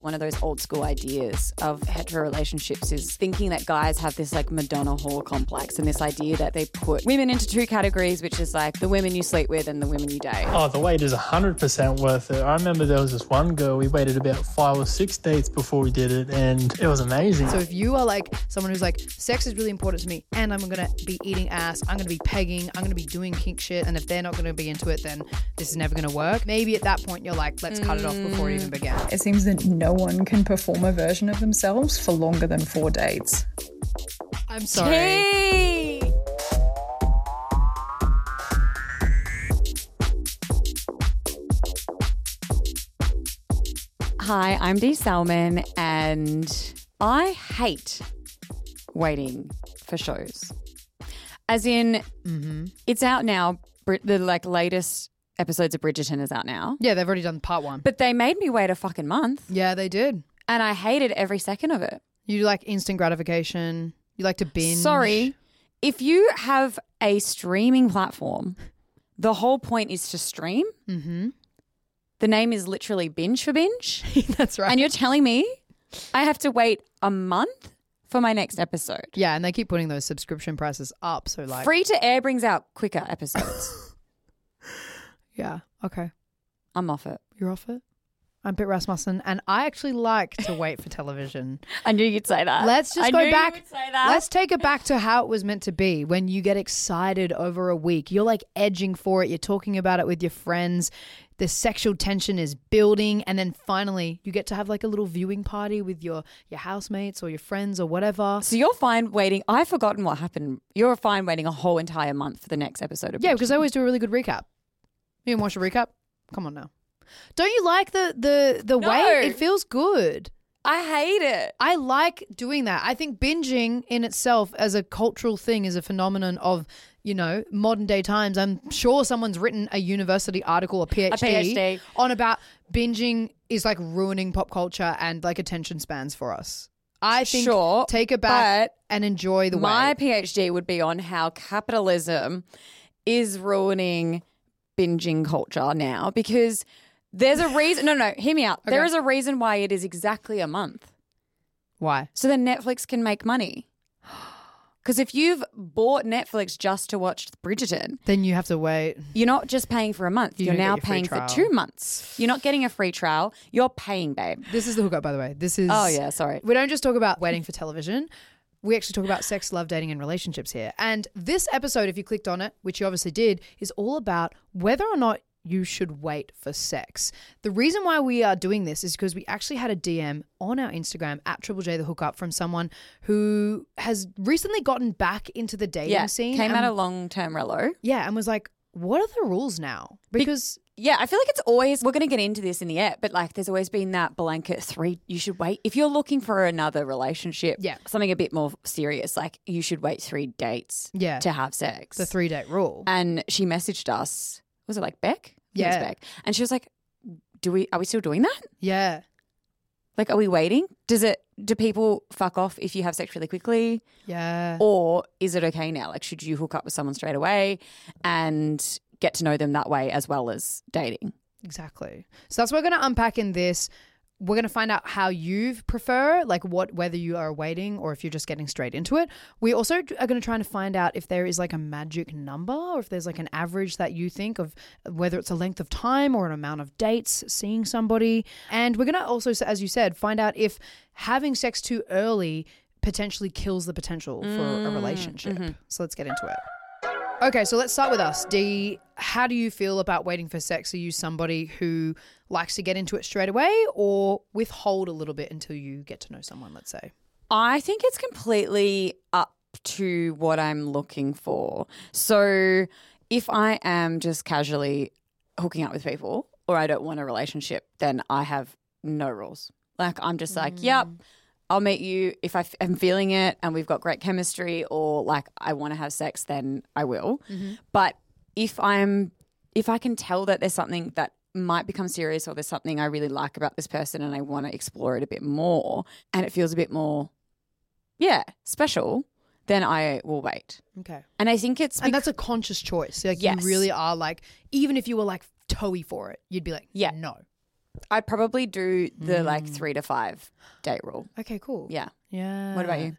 One of those old school ideas of hetero relationships is thinking that guys have this like Madonna whore complex and this idea that they put women into two categories, which is like the women you sleep with and the women you date. Oh, the wait is 100% worth it. I remember there was this one girl, we waited about 5 or 6 dates before we did it, and it was amazing. So if you are like someone who's like, sex is really important to me and I'm going to be eating ass, I'm going to be pegging, I'm going to be doing kink shit, and if they're not going to be into it, then this is never going to work. Maybe at that point you're like, let's cut it off before it even began. It seems that no one can perform a version of themselves for longer than 4 dates. I'm sorry. Hey! Hi, I'm Dee Salmon, and I hate waiting for shows. As in, it's out now. The like latest episodes of Bridgerton is out now. Yeah, they've already done part 1. But they made me wait a fucking month. Yeah, they did. And I hated every second of it. You like instant gratification. You like to binge. Sorry. If you have a streaming platform, the whole point is to stream. Mm-hmm. The name is literally Binge for Binge. That's right. And you're telling me I have to wait a month for my next episode. Yeah, and they keep putting those subscription prices up. So like, Free to air brings out quicker episodes. yeah, okay. I'm off it. You're off it? I'm Pete Rasmussen, and I actually like to wait for television. I knew you'd say that. Let's just I go knew back. You would say that. Let's take it back to how it was meant to be. When you get excited over a week, you're like edging for it. You're talking about it with your friends. The sexual tension is building, and then finally you get to have like a little viewing party with your housemates or your friends or whatever. So you're fine waiting. I've forgotten what happened. You're fine waiting a whole entire month for the next episode of Yeah, Bridgerton. because I always do a really good recap. You didn't watch the recap? Come on now. Don't you like the No. wait? It feels good. I hate it. I like doing that. I think binging in itself as a cultural thing is a phenomenon of, you know, modern day times. I'm sure someone's written a university article, a PhD. On about binging is like ruining pop culture and like attention spans for us. I think take it back and enjoy the my wait. PhD would be on how capitalism is ruining binging culture now, because there's a reason. No, hear me out. Okay. There is a reason why it is exactly a month. Why? So then Netflix can make money. Because if you've bought Netflix just to watch Bridgerton, Then you have to wait. you're not just paying for a month. You You're don't get now your free paying for trial. 2 months. You're not getting a free trial. You're paying, babe. This is the hookup, by the way. This is. Oh, yeah, sorry. We don't just talk about waiting for television. We actually talk about sex, love, dating, and relationships here. And this episode, if you clicked on it, which you obviously did, is all about whether or not you should wait for sex. The reason why we are doing this is because we actually had a DM on our Instagram at Triple J the Hookup from someone who has recently gotten back into the dating scene. Came and, out of long-term relo. Yeah, and was like, what are the rules now? Because Yeah, I feel like it's always, we're going to get into this in the app, but like there's always been that blanket 3, you should wait. If you're looking for another relationship, something a bit more serious, like you should wait 3 dates to have sex. the 3-date rule. And she messaged us, was it like Beck? I think it was Yeah. Beck. And she was like, are we still doing that? Yeah. Like, are we waiting? Do people fuck off if you have sex really quickly? Yeah. Or is it okay now? Like, should you hook up with someone straight away and get to know them that way as well as dating? Exactly. So that's what we're going to unpack in this. We're going to find out how you prefer, like whether you are waiting or if you're just getting straight into it. We also are going to try to find out if there is like a magic number or if there's like an average that you think of, whether it's a length of time or an amount of dates seeing somebody. And we're going to also, as you said, find out if having sex too early potentially kills the potential for a relationship. So let's get into it. Okay, so let's start with us. Dee, how do you feel about waiting for sex? Are you somebody who likes to get into it straight away or withhold a little bit until you get to know someone, let's say? I think it's completely up to what I'm looking for. So if I am just casually hooking up with people or I don't want a relationship, then I have no rules. Like I'm just like, yep, I'll meet you if I'm feeling it and we've got great chemistry, or like I want to have sex, then I will. But if I can tell that there's something that might become serious or there's something I really like about this person and I want to explore it a bit more and it feels a bit more, special, then I will wait. Okay. And I think it's And that's a conscious choice. Like Yes. you really are like, even if you were like toey for it, you'd be like, Yeah. no. I'd probably do the like 3 to 5 date rule. Okay, cool. Yeah. Yeah. What about you?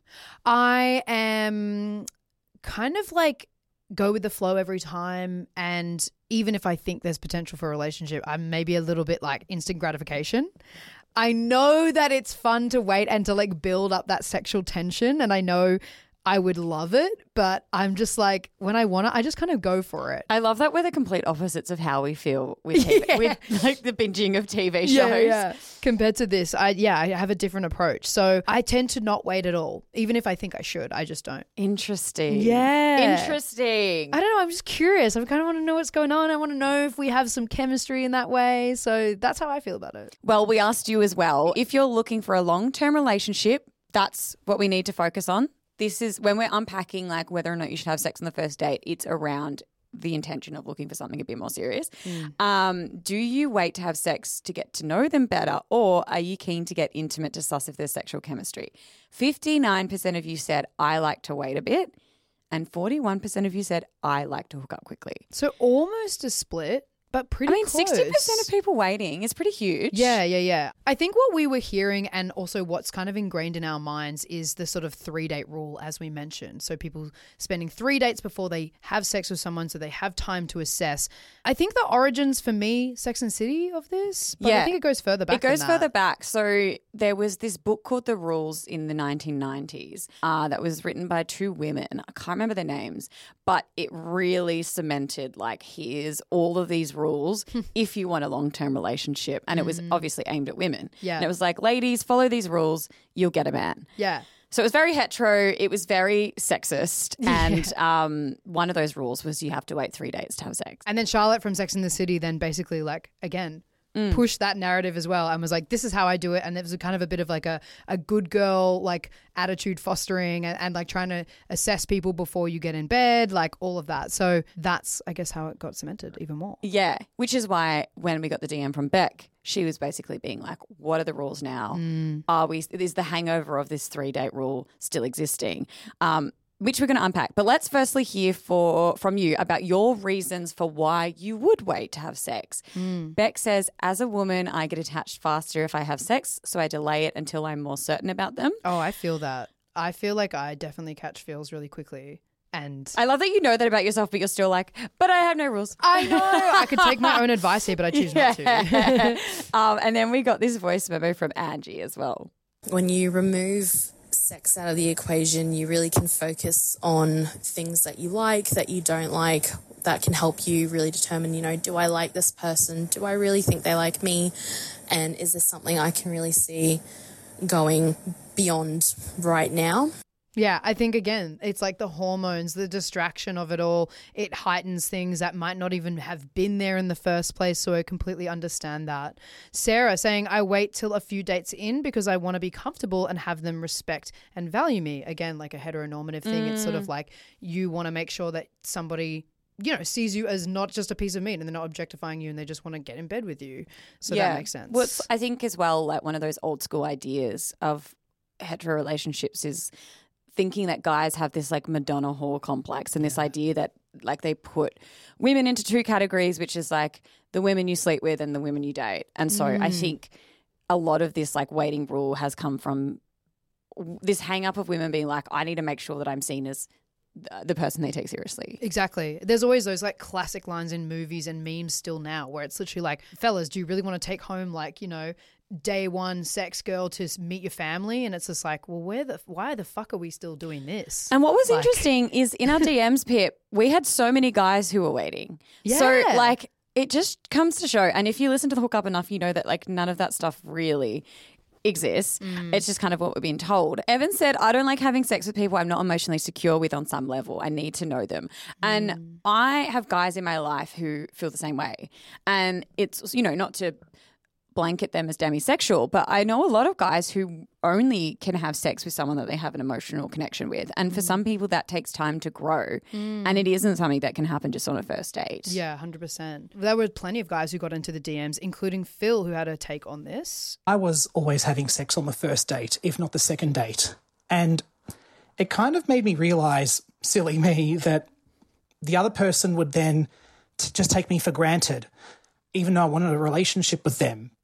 I am kind of like go with the flow every time, and even if I think there's potential for a relationship, I'm maybe a little bit like instant gratification. I know that it's fun to wait and to like build up that sexual tension, and I know I would love it, but I'm just like, when I want it, I just kind of go for it. I love that we're the complete opposites of how we feel with TV, with like the binging of TV shows. Yeah. Compared to this, I have a different approach. So I tend to not wait at all, even if I think I should. I just don't. Interesting. Yeah. Interesting. I don't know. I'm just curious. I kind of want to know what's going on. I want to know if we have some chemistry in that way. So that's how I feel about it. Well, we asked you as well. If you're looking for a long-term relationship, that's what we need to focus on. This is when we're unpacking like whether or not you should have sex on the first date, it's around the intention of looking for something a bit more serious. Do you wait to have sex to get to know them better, or are you keen to get intimate to suss if there's sexual chemistry? 59% of you said, I like to wait a bit, and 41% of you said, I like to hook up quickly. So almost a split, but pretty close. 60% of people waiting is pretty huge. Yeah. I think what we were hearing, and also what's kind of ingrained in our minds, is the sort of 3-date rule, as we mentioned. So people spending 3 dates before they have sex with someone so they have time to assess. I think the origins for me, Sex and the City of this, but I think it goes further back. It goes further back. So there was this book called The Rules in the 1990s that was written by 2 women. I can't remember their names, but it really cemented like, here's all of these rules if you want a long-term relationship. And it was obviously aimed at women. Yeah. And it was like, ladies, follow these rules, you'll get a man. Yeah. So it was very hetero. It was very sexist. And one of those rules was you have to wait 3 days to have sex. And then Charlotte from Sex and the City then basically like, again, pushed that narrative as well and was like, this is how I do it. And it was kind of a bit of like a good girl like attitude fostering and like trying to assess people before you get in bed, like all of that. So that's, I guess, how it got cemented even more. Yeah, which is why when we got the DM from Beck, she was basically being like, what are the rules now? Is the hangover of this 3-date rule still existing? Which we're going to unpack. But let's firstly hear from you about your reasons for why you would wait to have sex. Beck says, as a woman, I get attached faster if I have sex, so I delay it until I'm more certain about them. Oh, I feel that. I feel like I definitely catch feels really quickly. And I love that you know that about yourself, but you're still like, but I have no rules. I know. I could take my own advice here, but I choose not to. And then we got this voice memo from Angie as well. When you remove sex out of the equation, you really can focus on things that you like, that you don't like, that can help you really determine, do I like this person? Do I really think they like me? And is this something I can really see going beyond right now? Yeah, I think, again, it's like the hormones, the distraction of it all. It heightens things that might not even have been there in the first place, so I completely understand that. Sarah saying, I wait till a few dates in because I want to be comfortable and have them respect and value me. Again, like a heteronormative thing. It's sort of like you want to make sure that somebody, sees you as not just a piece of meat and they're not objectifying you and they just want to get in bed with you. So that makes sense. Well, I think as well, like one of those old school ideas of hetero relationships is thinking that guys have this like Madonna whore complex and this idea that like they put women into 2 categories, which is like the women you sleep with and the women you date. And so I think a lot of this like waiting rule has come from this hang up of women being like, I need to make sure that I'm seen as the person they take seriously. Exactly. There's always those like classic lines in movies and memes still now where it's literally like, fellas, do you really want to take home like, day one sex girl to meet your family? And it's just like, well, why the fuck are we still doing this? And what was interesting is in our DMs, Pip, we had so many guys who were waiting. Yeah. So like it just comes to show. And if you listen to the Hook Up enough, you know that like none of that stuff really exists. It's just kind of what we're being told. Evan said, I don't like having sex with people I'm not emotionally secure with on some level. I need to know them. And I have guys in my life who feel the same way. And it's, not to blanket them as demisexual, but I know a lot of guys who only can have sex with someone that they have an emotional connection with. And for some people that takes time to grow and it isn't something that can happen just on a first date. Yeah, 100%. There were plenty of guys who got into the DMs, including Phil, who had a take on this. I was always having sex on the first date, if not the second date. And it kind of made me realise, silly me, that the other person would then just take me for granted, even though I wanted a relationship with them.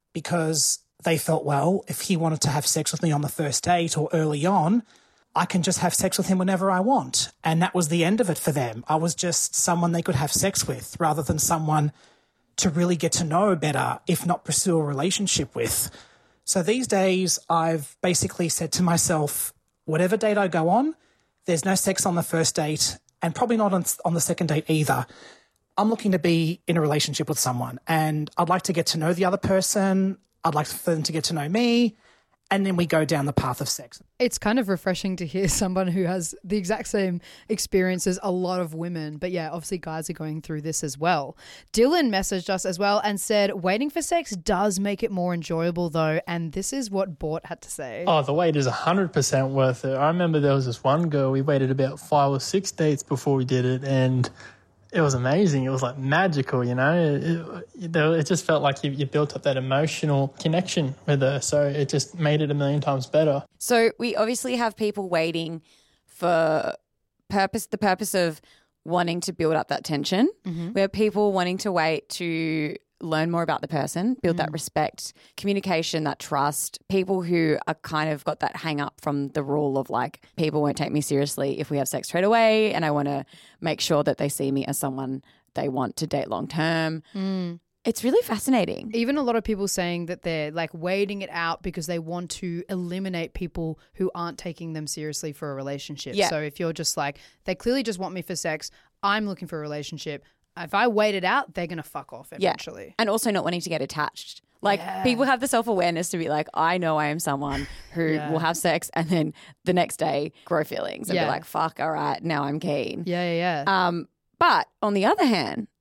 because they felt, well, if he wanted to have sex with me on the first date or early on, I can just have sex with him whenever I want. And that was the end of it for them. I was just someone they could have sex with rather than someone to really get to know better, if not pursue a relationship with. So these days, I've basically said to myself, whatever date I go on, there's no sex on the first date and probably not on the second date either. I'm looking to be in a relationship with someone and I'd like to get to know the other person. I'd like for them to get to know me. And then we go down the path of sex. It's kind of refreshing to hear someone who has the exact same experience as a lot of women. But yeah, obviously guys are going through this as well. Dylan messaged us as well and said, waiting for sex does make it more enjoyable though. And this is what Bort had to say. Oh, the wait is 100% worth it. I remember there was this one girl, we waited about 5 or 6 dates before we did it, and it was amazing. It was like magical, you know. It just felt like you built up that emotional connection with her. So it just made it a million times better. So we obviously have people waiting for the purpose of wanting to build up that tension. Mm-hmm. We have people wanting to wait to learn more about the person, build that respect, communication, that trust. People who are kind of got that hang up from the rule of like, people won't take me seriously if we have sex straight away, and I want to make sure that they see me as someone they want to date long term. It's really fascinating. Even a lot of people saying that they're like waiting it out because they want to eliminate people who aren't taking them seriously for a relationship. Yeah. So if you're just like, they clearly just want me for sex, I'm looking for a relationship. If I wait it out, they're going to fuck off eventually. Yeah. And also not wanting to get attached. Like people have the self-awareness to be like, I know I am someone who will have sex and then the next day grow feelings and be like, fuck, all right, now I'm keen. Yeah. But on the other hand,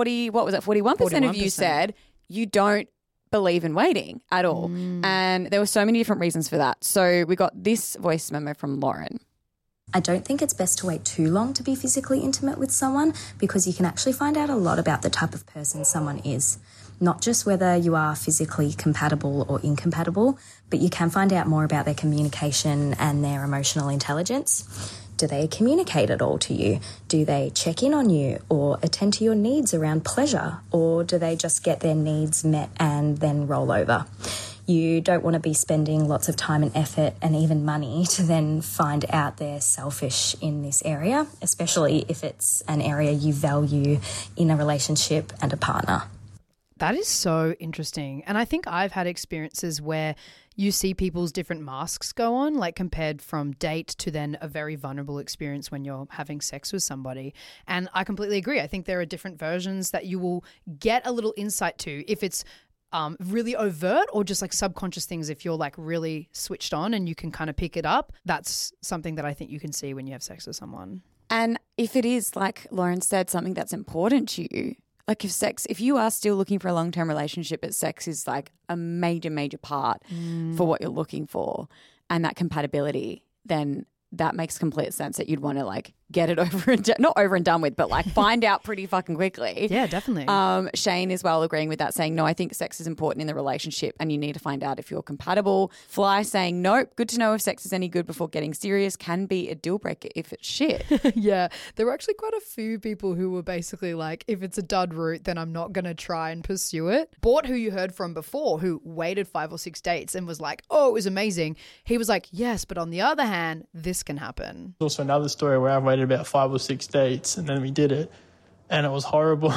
41% of you said you don't believe in waiting at all. And there were so many different reasons for that. So we got this voice memo from Lauren. I don't think it's best to wait too long to be physically intimate with someone because you can actually find out a lot about the type of person someone is. Not just whether you are physically compatible or incompatible, but you can find out more about their communication and their emotional intelligence. Do they communicate at all to you? Do they check in on you or attend to your needs around pleasure? Or do they just get their needs met and then roll over? You don't want to be spending lots of time and effort and even money to then find out they're selfish in this area, especially if it's an area you value in a relationship and a partner. That is so interesting. And I think I've had experiences where you see people's different masks go on, like compared from date to then a very vulnerable experience when you're having sex with somebody. And I completely agree. I think there are different versions that you will get a little insight to if it's really overt or just like subconscious things. If you're like really switched on and you can kind of pick it up, that's something that I think you can see when you have sex with someone. And if it is, like Lauren said, something that's important to you, like if you are still looking for a long-term relationship, but sex is like a major, major part for what you're looking for and that compatibility, then that makes complete sense that you'd want to like get it over and not over and done with, but like find out pretty fucking quickly. Yeah, definitely. Shane as well agreeing with that, saying, no, I think sex is important in the relationship and you need to find out if you're compatible. Fly saying, nope, good to know if sex is any good before getting serious, can be a deal breaker if it's shit. Yeah, there were actually quite a few people who were basically like, if it's a dud route, then I'm not going to try and pursue it. Bort, who you heard from before, who waited 5 or 6 dates and was like, oh, it was amazing. He was like, yes, but on the other hand, this can happen. Also another story where I waited about 5 or 6 dates and then we did it and it was horrible.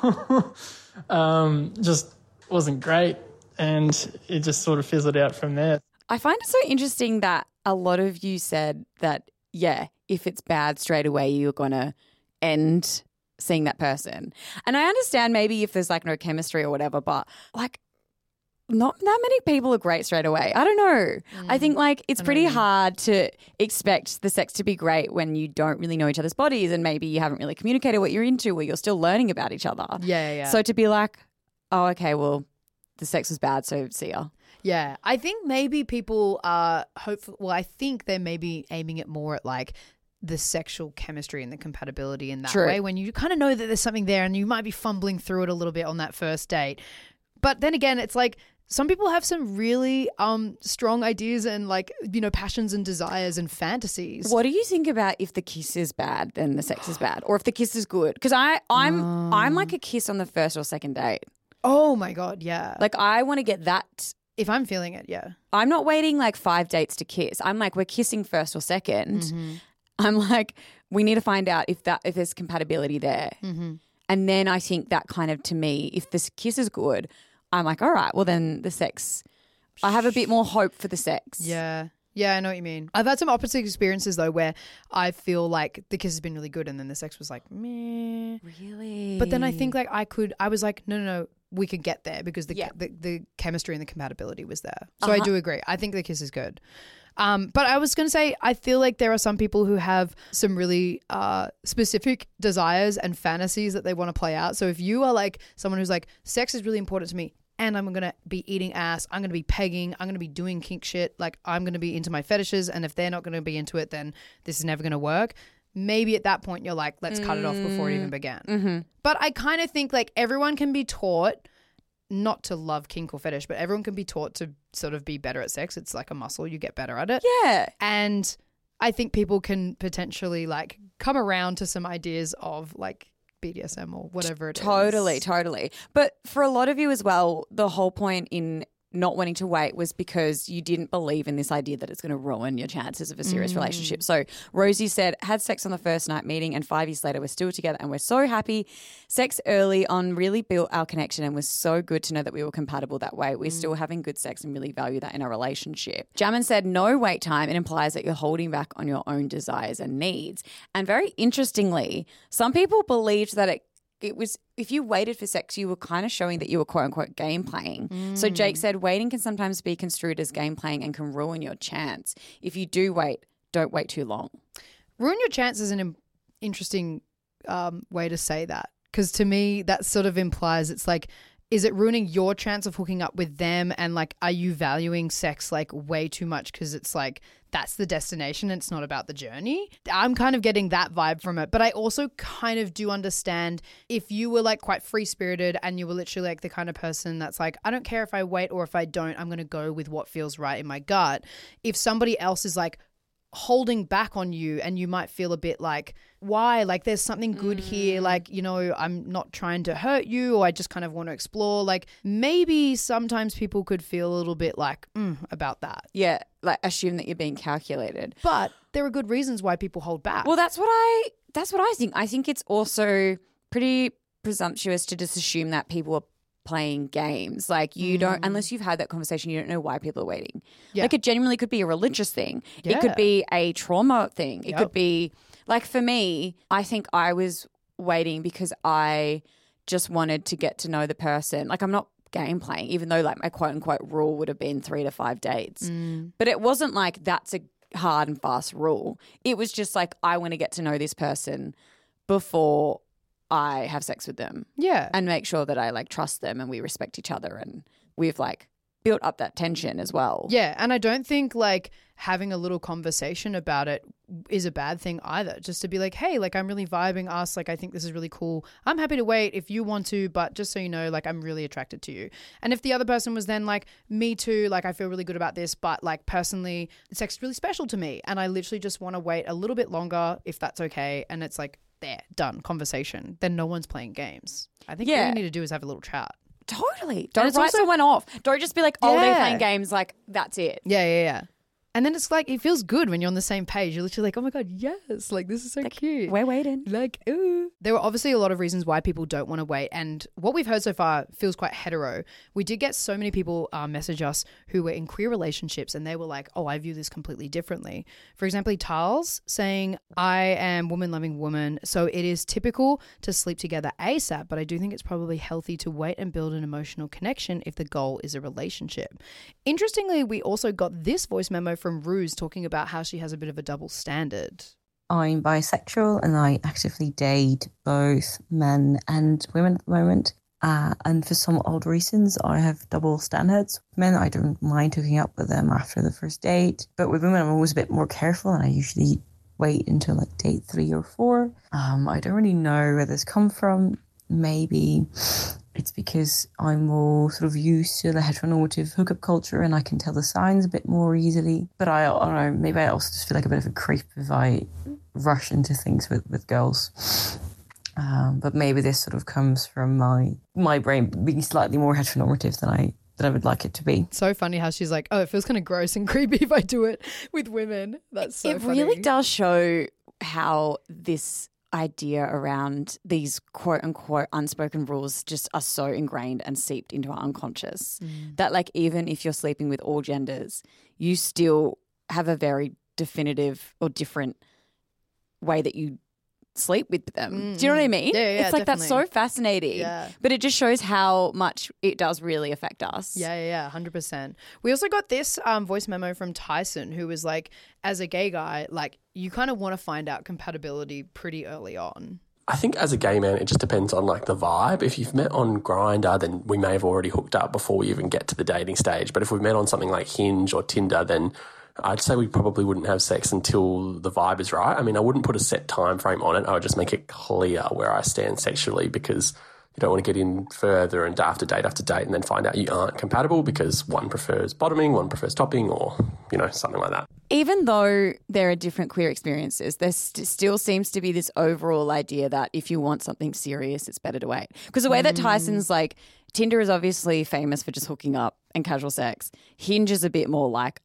Just wasn't great and it just sort of fizzled out from there. I find it so interesting that a lot of you said that, yeah, if it's bad straight away, you're going to end seeing that person. And I understand maybe if there's like no chemistry or whatever, but like not that many people are great straight away. I don't know. I think like it's pretty hard to expect the sex to be great when you don't really know each other's bodies and maybe you haven't really communicated what you're into or you're still learning about each other. Yeah. So to be like, oh, okay, well, the sex was bad, so see ya. Yeah, I think maybe people are hopeful. Well, I think they're maybe aiming it more at like the sexual chemistry and the compatibility in that way when you kind of know that there's something there and you might be fumbling through it a little bit on that first date. But then again, it's like some people have some really strong ideas and like, you know, passions and desires and fantasies. What do you think about if the kiss is bad, then the sex is bad, or if the kiss is good? Because I'm like a kiss on the first or second date. Oh my God, yeah. Like I want to get that. If I'm feeling it, yeah. I'm not waiting like 5 dates to kiss. I'm like, we're kissing first or second. Mm-hmm. I'm like, we need to find out if there's compatibility there. Mm-hmm. And then I think that kind of, to me, if this kiss is good, I'm like, all right, well then the sex, I have a bit more hope for the sex. Yeah. Yeah, I know what you mean. I've had some opposite experiences though where I feel like the kiss has been really good and then the sex was like, meh. Really? But then I think like I was like, no, we could get there because the chemistry and the compatibility was there. So I do agree. I think the kiss is good. But I was going to say, I feel like there are some people who have some really specific desires and fantasies that they want to play out. So if you are like someone who's like, sex is really important to me and I'm going to be eating ass, I'm going to be pegging, I'm going to be doing kink shit, like I'm going to be into my fetishes, and if they're not going to be into it, then this is never going to work. Maybe at that point you're like, let's cut it off before it even began. Mm-hmm. But I kind of think like everyone can be taught not to love kink or fetish, but everyone can be taught to sort of be better at sex. It's like a muscle. You get better at it. Yeah. And I think people can potentially like come around to some ideas of like BDSM or whatever it is. Totally. But for a lot of you as well, the whole point in not wanting to wait was because you didn't believe in this idea that it's going to ruin your chances of a serious relationship. So Rosie said, had sex on the first night meeting and 5 years later we're still together and we're so happy. Sex early on really built our connection and was so good to know that we were compatible that way. We're still having good sex and really value that in our relationship. Jamin said, no wait time. It implies that you're holding back on your own desires and needs. And very interestingly, some people believed that it was, if you waited for sex, you were kind of showing that you were quote unquote game playing. So Jake said, waiting can sometimes be construed as game playing and can ruin your chance. If you do wait, don't wait too long. Ruin your chance is an interesting way to say that. Because to me, that sort of implies it's like, is it ruining your chance of hooking up with them? And like, are you valuing sex like way too much because it's like, that's the destination and it's not about the journey? I'm kind of getting that vibe from it. But I also kind of do understand if you were like quite free-spirited and you were literally like the kind of person that's like, I don't care if I wait or if I don't, I'm going to go with what feels right in my gut. If somebody else is like holding back on you and you might feel a bit like, why? Like there's something good here. Like, you know, I'm not trying to hurt you or I just kind of want to explore. Like maybe sometimes people could feel a little bit like about that. Yeah, like assume that you're being calculated. But there are good reasons why people hold back. Well, that's what I think. I think it's also pretty presumptuous to just assume that people are playing games. Like you don't, unless you've had that conversation, you don't know why people are waiting. Yeah. Like it genuinely could be a religious thing. Yeah. It could be a trauma thing. It could be, like for me, I think I was waiting because I just wanted to get to know the person. Like I'm not game playing, even though like my quote unquote rule would have been 3 to 5 dates. But it wasn't like that's a hard and fast rule. It was just like I want to get to know this person before I have sex with them. Yeah. And make sure that I like trust them and we respect each other and we've like built up that tension as well. Yeah. And I don't think like having a little conversation about it is a bad thing either. Just to be like, hey, like I'm really vibing us. Like I think this is really cool. I'm happy to wait if you want to, but just so you know, like I'm really attracted to you. And if the other person was then like, me too, like I feel really good about this, but like personally, sex is really special to me. And I literally just want to wait a little bit longer if that's okay. And it's like, there, done, conversation. Then no one's playing games. I think all you need to do is have a little chat. Totally. Don't write someone off. Don't just be like, oh, they're playing games. Like, that's it. Yeah. And then it's like, it feels good when you're on the same page. You're literally like, oh my God, yes. Like, this is so cute. We're waiting. Like, ooh. There were obviously a lot of reasons why people don't want to wait. And what we've heard so far feels quite hetero. We did get so many people message us who were in queer relationships and they were like, oh, I view this completely differently. For example, Tarls saying, I am woman-loving woman, so it is typical to sleep together ASAP, but I do think it's probably healthy to wait and build an emotional connection if the goal is a relationship. Interestingly, we also got this voice memo from Ruse talking about how she has a bit of a double standard. I'm bisexual and I actively date both men and women at the moment. And for some odd reasons, I have double standards. Men, I don't mind hooking up with them after the first date. But with women, I'm always a bit more careful and I usually wait until like date 3 or 4. I don't really know where this comes from. Maybe it's because I'm more sort of used to the heteronormative hookup culture and I can tell the signs a bit more easily. But I don't know, maybe I also just feel like a bit of a creep if I rush into things with girls. But maybe this sort of comes from my brain being slightly more heteronormative than I would like it to be. So funny how she's like, oh, it feels kind of gross and creepy if I do it with women. That's so funny. It really does show how this idea around these quote unquote unspoken rules just are so ingrained and seeped into our unconscious that like even if you're sleeping with all genders, you still have a very definitive or different way that you sleep with them. Do you know what I mean? Yeah, it's like definitely. that's so fascinating. Yeah. But it just shows how much it does really affect us. Yeah, 100%. We also got this voice memo from Tyson, who was like, as a gay guy, like you kind of want to find out compatibility pretty early on. I think as a gay man, it just depends on like the vibe. If you've met on Grindr, then we may have already hooked up before we even get to the dating stage. But if we've met on something like Hinge or Tinder, then I'd say we probably wouldn't have sex until the vibe is right. I mean, I wouldn't put a set time frame on it. I would just make it clear where I stand sexually, because you don't want to get in further and after date and then find out you aren't compatible because one prefers bottoming, one prefers topping, or, you know, something like that. Even though there are different queer experiences, there still seems to be this overall idea that if you want something serious, it's better to wait. Because the way that Tyson's like, Tinder is obviously famous for just hooking up and casual sex. Hinge is a bit more like,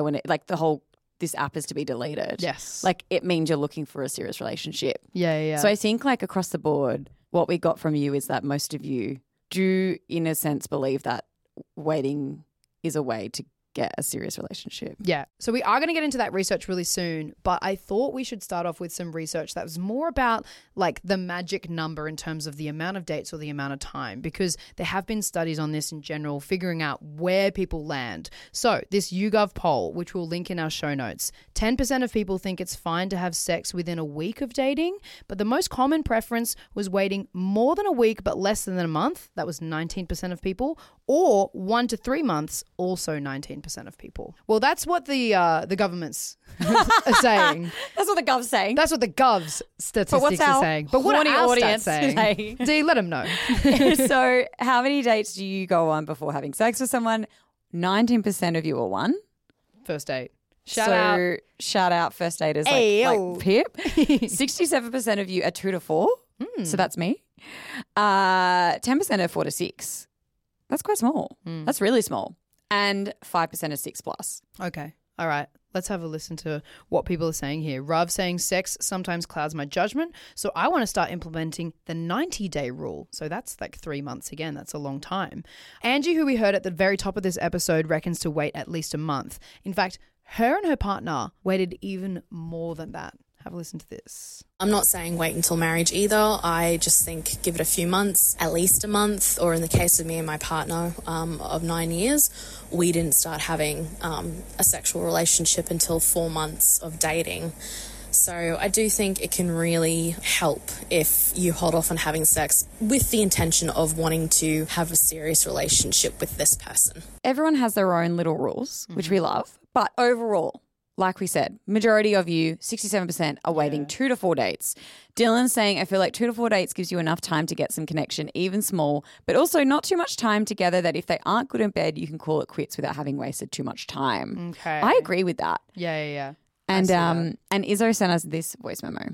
this app is to be deleted. Yes. Like it means you're looking for a serious relationship. Yeah. So I think like across the board, what we got from you is that most of you do in a sense believe that waiting is a way to get a serious relationship. Yeah. So we are going to get into that research really soon, but I thought we should start off with some research that was more about like the magic number in terms of the amount of dates or the amount of time, because there have been studies on this in general, figuring out where people land. So this YouGov poll, which we'll link in our show notes, 10% of people think it's fine to have sex within a week of dating, but the most common preference was waiting more than a week but less than a month. That was 19% of people, or 1 to 3 months, also 19% of people. Well, that's what the government's are saying. That's what the gov's saying. That's what the gov's statistics are saying. But what are horny our audience stats saying? D, let them know. So how many dates do you go on before having sex with someone? 19% of you are one. First date. Shout out first daters Ayo. like Pip. 67% of you are 2 to 4. So that's me. 10% are 4 to 6. That's quite small. That's really small. And 5% are 6 plus. Okay. All right. Let's have a listen to what people are saying here. Rav saying sex sometimes clouds my judgment, so I want to start implementing the 90-day rule. So that's like 3 months again. That's a long time. Angie, who we heard at the very top of this episode, reckons to wait at least a month. In fact, her and her partner waited even more than that. Have a listen to this. I'm not saying wait until marriage either. I just think give it a few months, at least a month, or in the case of me and my partner of 9 years, we didn't start having a sexual relationship until 4 months of dating. So I do think it can really help if you hold off on having sex with the intention of wanting to have a serious relationship with this person. Everyone has their own little rules, which we love, but overall, like we said, majority of you, 67%, are waiting 2 to 4 dates. Dylan's saying, I feel like 2 to 4 dates gives you enough time to get some connection, even small, but also not too much time together that if they aren't good in bed, you can call it quits without having wasted too much time. Okay. I agree with that. Yeah. And Izzo sent us this voice memo.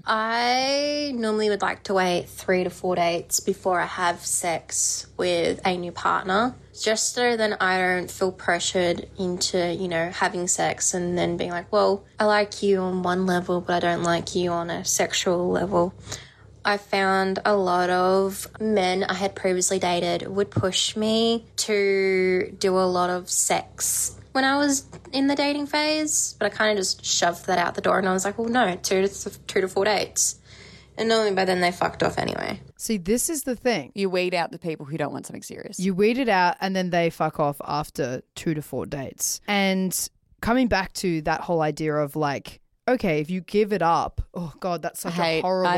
I normally would like to wait 3 to 4 dates before I have sex with a new partner, just so then I don't feel pressured into, having sex and then being like, well, I like you on one level, but I don't like you on a sexual level. I found a lot of men I had previously dated would push me to do a lot of sex when I was in the dating phase, but I kind of just shoved that out the door and I was like, well, no, 2 to 4 dates. And normally by then they fucked off anyway. See, this is the thing. You weed out the people who don't want something serious. You weed it out and then they fuck off after 2 to 4 dates. And coming back to that whole idea of like, okay, if you give it up, oh God, that's such a horrible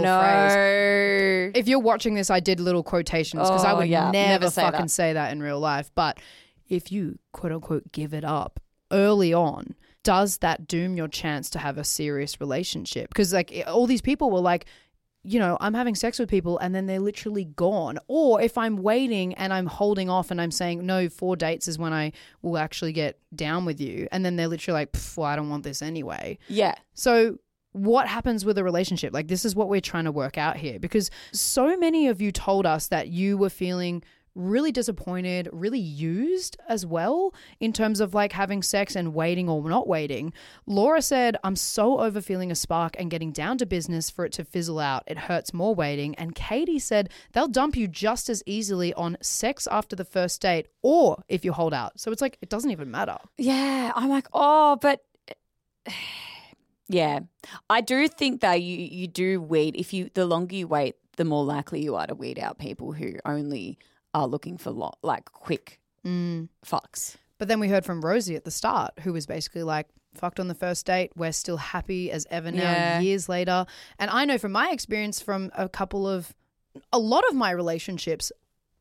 phrase. If you're watching this, I did little quotations because I would never fucking say that in real life. But if you quote unquote give it up early on, does that doom your chance to have a serious relationship? Because like all these people were like, I'm having sex with people and then they're literally gone. Or if I'm waiting and I'm holding off and I'm saying, no, 4 dates is when I will actually get down with you. And then they're literally like, well, I don't want this anyway. Yeah. So what happens with a relationship? Like, this is what we're trying to work out here, because so many of you told us that you were feeling really disappointed, really used as well in terms of like having sex and waiting or not waiting. Laura said, I'm so over feeling a spark and getting down to business for it to fizzle out. It hurts more waiting. And Katie said they'll dump you just as easily on sex after the first date or if you hold out. So it's like, it doesn't even matter. Yeah. I'm like, oh, but yeah, I do think that you do weed. The longer you wait, the more likely you are to weed out people who only are looking for quick fucks. But then we heard from Rosie at the start, who was basically like, fucked on the first date. We're still happy as ever now, years later. And I know from my experience from a lot of my relationships,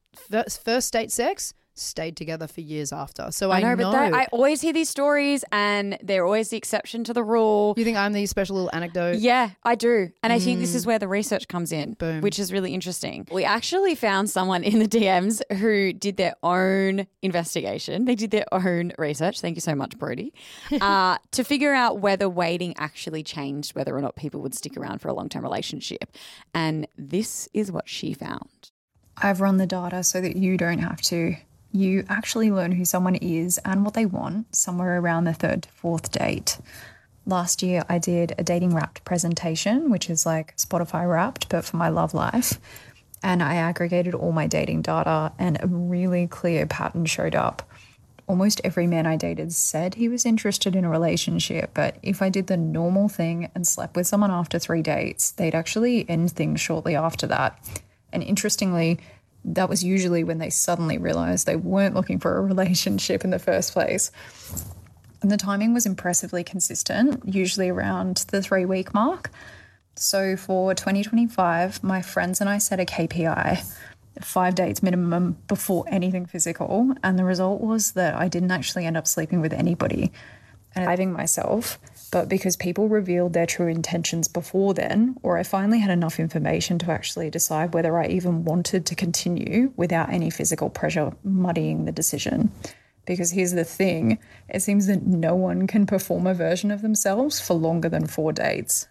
first date sex stayed together for years after. So I know. But I always hear these stories and they're always the exception to the rule. You think I'm the special little anecdote? Yeah, I do. And I think this is where the research comes in, Boom. Which is really interesting. We actually found someone in the DMs who did their own investigation. They did their own research. Thank you so much, Brody. To figure out whether waiting actually changed whether or not people would stick around for a long-term relationship. And this is what she found. I've run the data so that you don't have to. You actually learn who someone is and what they want somewhere around the 3rd to 4th date. Last year, I did a dating wrapped presentation, which is like Spotify wrapped, but for my love life. And I aggregated all my dating data and a really clear pattern showed up. Almost every man I dated said he was interested in a relationship, but if I did the normal thing and slept with someone after 3 dates, they'd actually end things shortly after that. And interestingly, that was usually when they suddenly realised they weren't looking for a relationship in the first place. And the timing was impressively consistent, usually around the 3-week mark. So for 2025, my friends and I set a KPI, 5 dates minimum before anything physical. And the result was that I didn't actually end up sleeping with anybody and saving myself. But because people revealed their true intentions before then, or I finally had enough information to actually decide whether I even wanted to continue without any physical pressure muddying the decision. Because here's the thing, it seems that no one can perform a version of themselves for longer than 4 dates.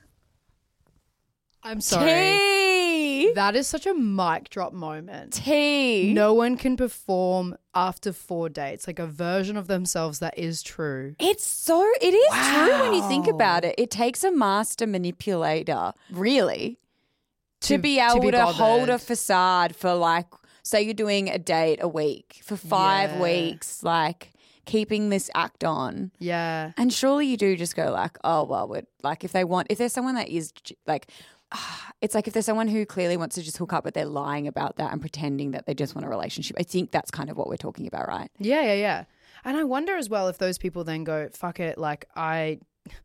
I'm sorry. That is such a mic drop moment. No one can perform after 4 dates, like a version of themselves that is true. It is true when you think about it. It takes a master manipulator, really, to be able to hold a facade for like, say you're doing a date a week for 5 weeks, like keeping this act on. Yeah. And surely you do just go like, oh, well, like if there's someone that is like, it's like if there's someone who clearly wants to just hook up but they're lying about that and pretending that they just want a relationship. I think that's kind of what we're talking about, right? Yeah. And I wonder as well if those people then go, fuck it, like like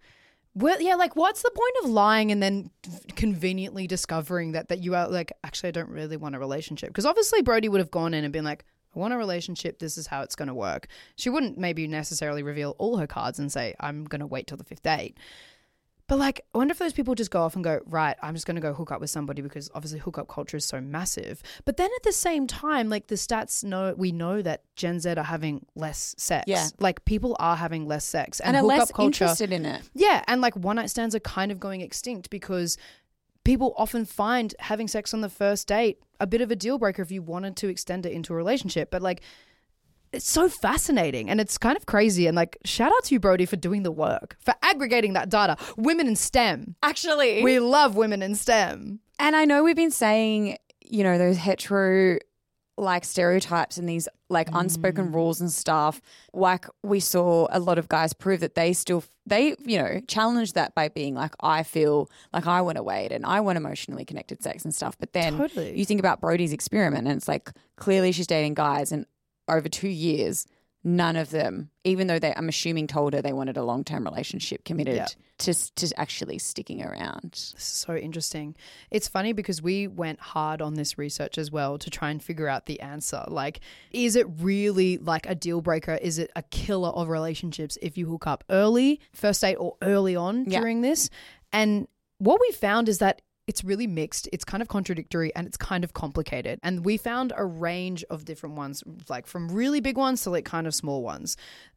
what's the point of lying and then conveniently discovering that you are like, actually I don't really want a relationship? Because obviously Brody would have gone in and been like, I want a relationship, this is how it's going to work. She wouldn't maybe necessarily reveal all her cards and say, I'm going to wait till the 5th date. But like, I wonder if those people just go off and go, right, I'm just going to go hook up with somebody because obviously hookup culture is so massive. But then at the same time, like the stats we know that Gen Z are having less sex. Yeah. Like people are having less sex. And are hookup less culture, interested in it. Yeah. And like one night stands are kind of going extinct because people often find having sex on the first date a bit of a deal breaker if you wanted to extend it into a relationship. But like, it's so fascinating and it's kind of crazy. And like, shout out to you, Brody, for doing the work, for aggregating that data. Women in STEM. Actually. We love women in STEM. And I know we've been saying, you know, those hetero like stereotypes and these like unspoken rules and stuff. Like we saw a lot of guys prove that they challenge that by being like, I feel like I want to wait and I want emotionally connected sex and stuff. But then you think about Brody's experiment and it's like clearly she's dating guys and over 2 years, none of them, even though I'm assuming told her they wanted a long-term relationship, committed to actually sticking around. This is so interesting. It's funny because we went hard on this research as well to try and figure out the answer. Like, is it really like a deal breaker? Is it a killer of relationships if you hook up early, first date or early on during this? And what we found is that it's really mixed. It's kind of contradictory and it's kind of complicated. And we found a range of different ones, like from really big ones to like kind of small ones.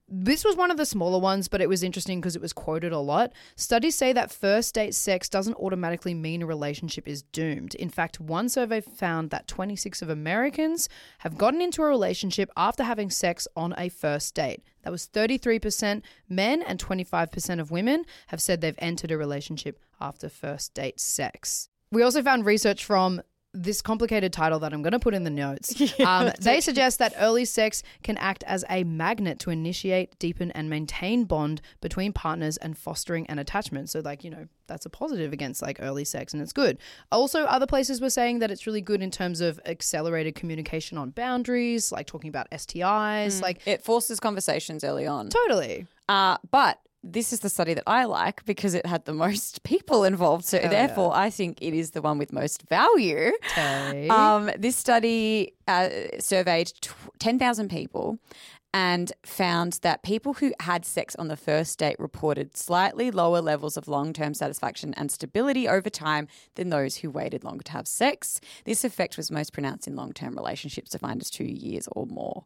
This was one of the smaller ones, but it was interesting because it was quoted a lot. Studies say that first date sex doesn't automatically mean a relationship is doomed. In fact, one survey found that 26 of Americans have gotten into a relationship after having sex on a first date. That was 33% men, and 25% of women have said they've entered a relationship after first date sex. We also found research from this complicated title that I'm going to put in the notes. They suggest that early sex can act as a magnet to initiate, deepen, and maintain bond between partners and fostering an attachment. So like, that's a positive against like early sex, and it's good. Also, other places were saying that it's really good in terms of accelerated communication on boundaries, like talking about STIs. Like it forces conversations early on. Totally. But this is the study that I like because it had the most people involved. So therefore, I think it is the one with most value. Okay. This study surveyed 10,000 people and found that people who had sex on the first date reported slightly lower levels of long-term satisfaction and stability over time than those who waited longer to have sex. This effect was most pronounced in long-term relationships defined as 2 years or more.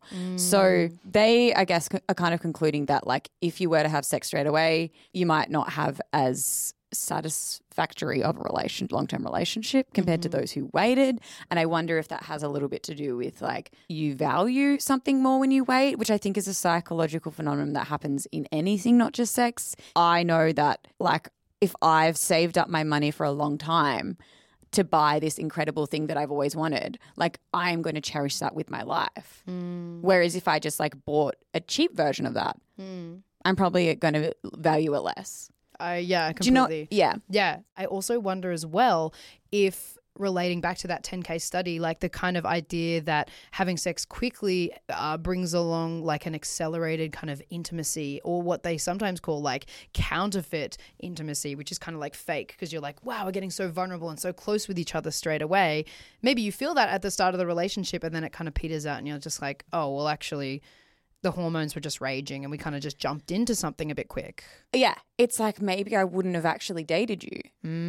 So they, I guess, are kind of concluding that, like, if you were to have sex straight away, you might not have as satisfactory of a long-term relationship compared to those who waited. And I wonder if that has a little bit to do with like you value something more when you wait, which I think is a psychological phenomenon that happens in anything, not just sex. I know that like if I've saved up my money for a long time to buy this incredible thing that I've always wanted, like I am going to cherish that with my life. Whereas if I just like bought a cheap version of that, I'm probably going to value it less. Yeah, completely. Do you know? Yeah. I also wonder as well if relating back to that 10K study, like the kind of idea that having sex quickly brings along like an accelerated kind of intimacy, or what they sometimes call like counterfeit intimacy, which is kind of like fake because you're like, wow, we're getting so vulnerable and so close with each other straight away. Maybe you feel that at the start of the relationship and then it kind of peters out and you're just like, oh, well, actually the hormones were just raging and we kind of just jumped into something a bit quick. Yeah. It's like maybe I wouldn't have actually dated you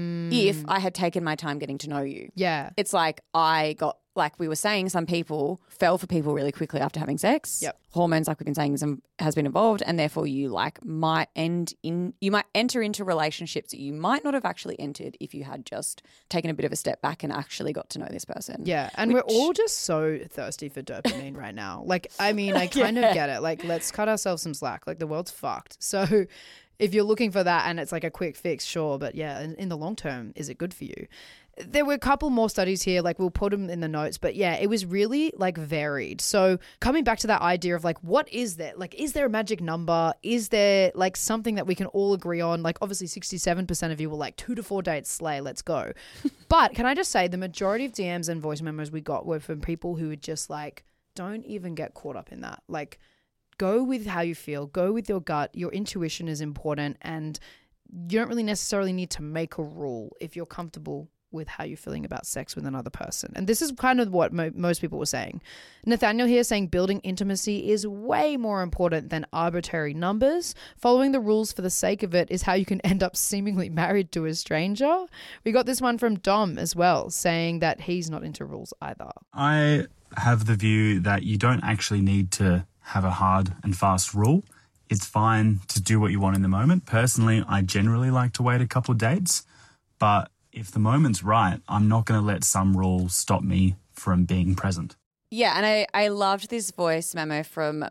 if I had taken my time getting to know you. Yeah. It's like I got, like we were saying, some people fell for people really quickly after having sex. Yep. Hormones, like we've been saying, has been involved, and therefore you might enter into relationships that you might not have actually entered if you had just taken a bit of a step back and actually got to know this person. Yeah, and we're all just so thirsty for dopamine right now. Like, I mean, I kind of get it. Like, let's cut ourselves some slack. Like, the world's fucked. So if you're looking for that and it's like a quick fix, sure. But yeah, in the long term, is it good for you? There were a couple more studies here, like we'll put them in the notes, but yeah, it was really like varied. So coming back to that idea of like, what is there? Like, is there a magic number? Is there like something that we can all agree on? Like obviously 67% of you were like 2 to 4 dates, slay, let's go. But can I just say the majority of DMs and voice memos we got were from people who would just like, don't even get caught up in that. Like, go with how you feel, go with your gut. Your intuition is important, and you don't really necessarily need to make a rule if you're comfortable with how you're feeling about sex with another person. And this is kind of what most people were saying. Nathaniel here saying building intimacy is way more important than arbitrary numbers. Following the rules for the sake of it is how you can end up seemingly married to a stranger. We got this one from Dom as well, saying that he's not into rules either. I have the view that you don't actually need to have a hard and fast rule. It's fine to do what you want in the moment. Personally, I generally like to wait a couple of dates, but if the moment's right, I'm not going to let some rule stop me from being present. Yeah, and I loved this voice memo from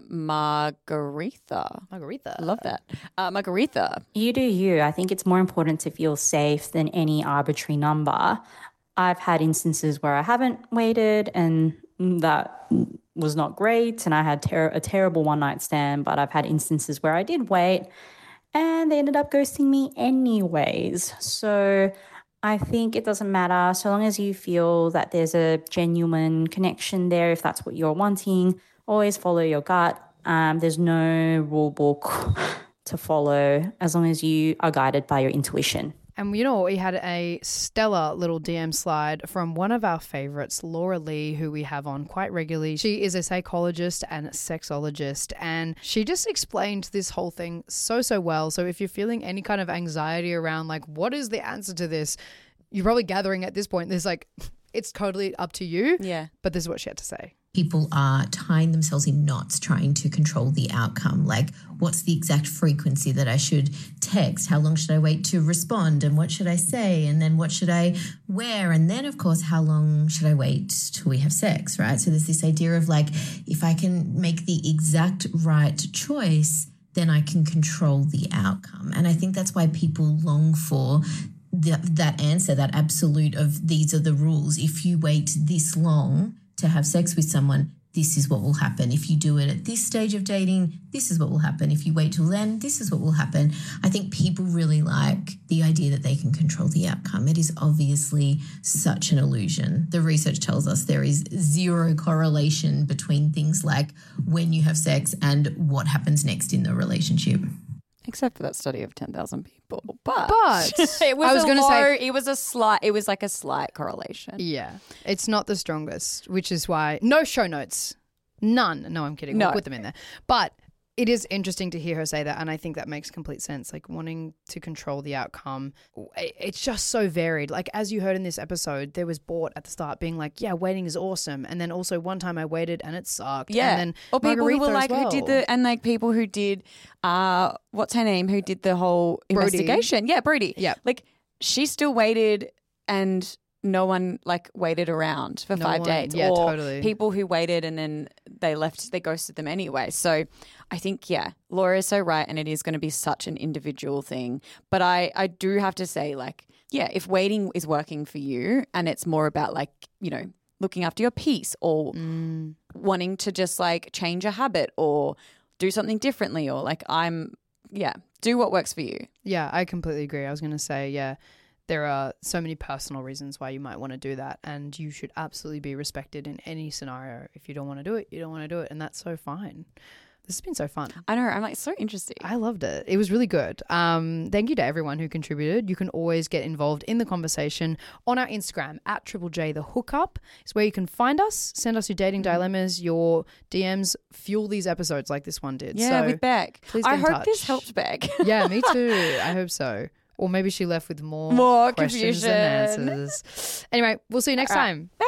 Margaretha. Margaretha. Love that. Margaretha. You do you. I think it's more important to feel safe than any arbitrary number. I've had instances where I haven't waited and that was not great, and I had a terrible one-night stand, but I've had instances where I did wait and they ended up ghosting me anyways. So I think it doesn't matter so long as you feel that there's a genuine connection there. If that's what you're wanting, always follow your gut. There's no rule book to follow as long as you are guided by your intuition. And you know, we had a stellar little DM slide from one of our favorites, Laura Lee, who we have on quite regularly. She is a psychologist and sexologist, and she just explained this whole thing so well. So if you're feeling any kind of anxiety around like, what is the answer to this? You're probably gathering at this point, there's like, it's totally up to you. Yeah. But this is what she had to say. people are tying themselves in knots trying to control the outcome. Like, what's the exact frequency that I should text? How long should I wait to respond? And what should I say? And then what should I wear? And then, of course, how long should I wait till we have sex, right? So there's this idea of like, if I can make the exact right choice, then I can control the outcome. And I think that's why people long for that answer, that absolute of these are the rules. If you wait this long to have sex with someone, this is what will happen. If you do it at this stage of dating, this is what will happen. If you wait till then, this is what will happen. I think people really like the idea that they can control the outcome. It is obviously such an illusion. The research tells us there is zero correlation between things like when you have sex and what happens next in the relationship. Except for that study of 10,000 people. But it was like a slight correlation. Yeah. It's not the strongest, which is why no show notes. None. No, I'm kidding. No. We'll put them in there. But it is interesting to hear her say that, and I think that makes complete sense. Like wanting to control the outcome, it's just so varied. Like as you heard in this episode, there was Bort at the start being like, "Yeah, waiting is awesome," and then also one time I waited and it sucked. Yeah, and then or people who were like who people who did what's her name? Who did the whole investigation? Yeah, Brody. Yeah, like she still waited and. No one like waited around for 5 dates. Yeah, or totally. People who waited and then they ghosted them anyway. So I think, Laura is so right, and it is going to be such an individual thing. But I do have to say, like, if waiting is working for you and it's more about like, looking after your peace or wanting to just like change a habit or do something differently or like do what works for you. Yeah, I completely agree. I was going to say, there are so many personal reasons why you might want to do that, and you should absolutely be respected in any scenario. If you don't want to do it, you don't want to do it, and that's so fine. This has been so fun. I know. I'm like so interesting. I loved it. It was really good. Thank you to everyone who contributed. You can always get involved in the conversation on our Instagram at Triple J The Hookup. It's where you can find us, send us your dating dilemmas, your DMs, fuel these episodes like this one did. Yeah, so with Beck. Please get I in hope touch. this helped Beck. Yeah, me too. I hope so. Or maybe she left with more questions confusion. and answers. Anyway, we'll see you next time.